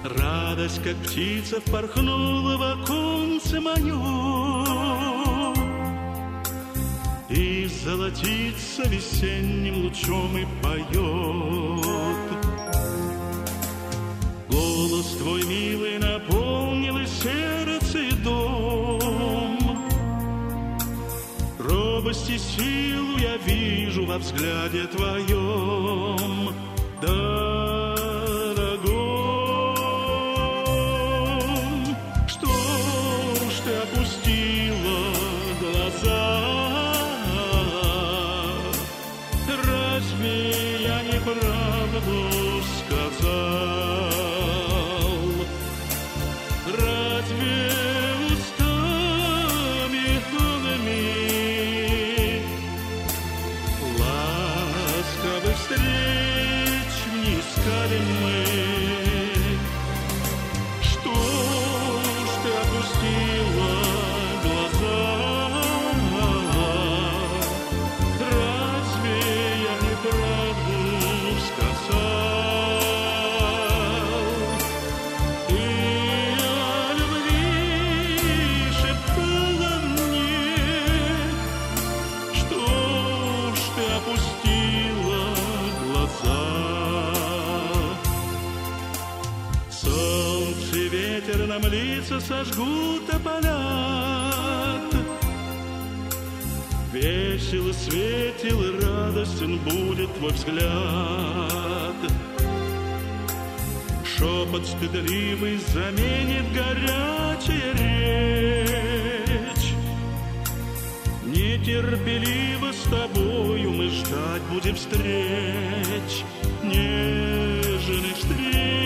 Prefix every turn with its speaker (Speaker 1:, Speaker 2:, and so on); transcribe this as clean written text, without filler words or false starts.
Speaker 1: Радость, как птица, впорхнула в оконце мое и золотится весенним лучом и поет. Голос твой, милый, наполнил и сердце, и дом. Робость и силу я вижу во взгляде твоем, дорогом. Что ж ты опустила глаза? Разве я неправду сказал? Разве устами голыми ласковых встреч не искали мы? Что ж ты опустила глаза? Разве я неправду сказал? И о любви шептала мне. Что ж ты опустила глаза? Солнце и ветер нам лица сожгут, опалят. Весел, светел и радостен будет твой взгляд. Шепот стыдливый заменит горячая речь. Нетерпеливо с тобою мы ждать будем встреч, нежных встреч.